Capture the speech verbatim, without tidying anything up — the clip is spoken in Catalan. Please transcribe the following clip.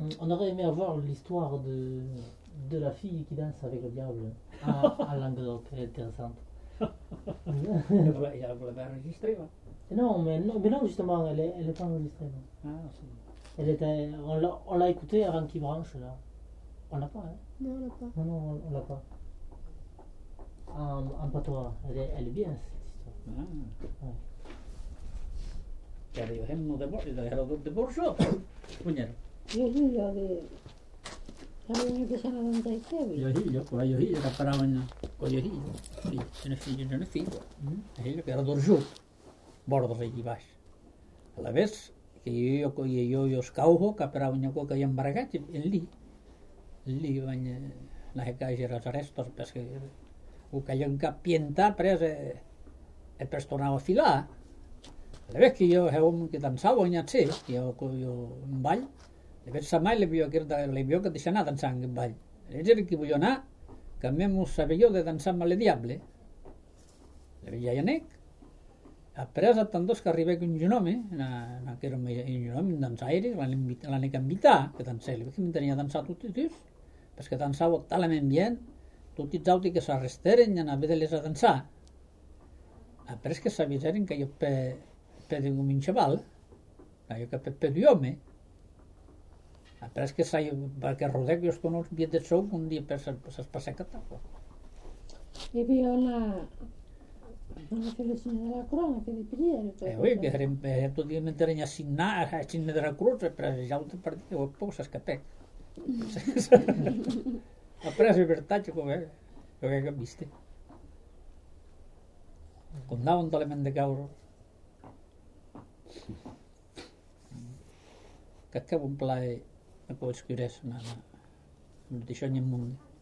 On aurait aimé avoir l'histoire de, de la fille qui danse avec le diable à, à Languedoc, elle est intéressante. Ja vous l'avez enregistré, va. Non, mais non, mais non justement, elle est, elle est pas enregistrée. Non. Ah, c'est... Elle était, on l'a, on l'a écoutée avant qu'il branche là. On l'a pas, hein? Non, on l'a pas. Non, non, on, on l'a pas. En, en patois, elle est, elle est bien cette histoire. Ah. Ouais. Ja det är ju hemma där borta, det här de borsa. Punya. Yo sí, yo de... Sabi nga sa naman tayo tayo. Yo hi, yo kwa yo hi, da parawan ko yo hi. Fi, ne fi, ne fi. Hi, que era dorjo. Bordo de baix. A la vez que jo jo jo jo skauho ka parawan ko ka yam baragat en li. Li banya la heka era restos perquè o que jo encapienta prese e personava filà. La vez que jo heu que dansava nya tse, jo jo en ball. Le veig sa mai le vio que le vio que deixa anar dansant en ball. Le dir que vull anar, que memo sabe jo de dansar amb el diable. Le veig ja nec. Après tantos que arribé con un home, na na que era un home dansaire, l'han invitat, l'han invitat, que dansar, le veig que m'entenia dansar tots els perquè dansava talament bien, tots els autos que s'arresteren i anaven a dansar. Après que s'avisaren que jo pe pe de un xaval, jo que pe pe de home. Après que sai perquè rodec jo estono uns dies de sou un dia per s'es passar que tapa. Hi havia una... una felicina de la corona que li pidien. Eh, oi, que eren tot dia m'enteren a signar, a signar de la cruz, però ja ho per dir, ho poc s'escapec. Après libertat, com és, jo que hem vist. Condaven d'element de caure. Que acabo un plaer, no può escriure, no, no, no, no, no, no, no,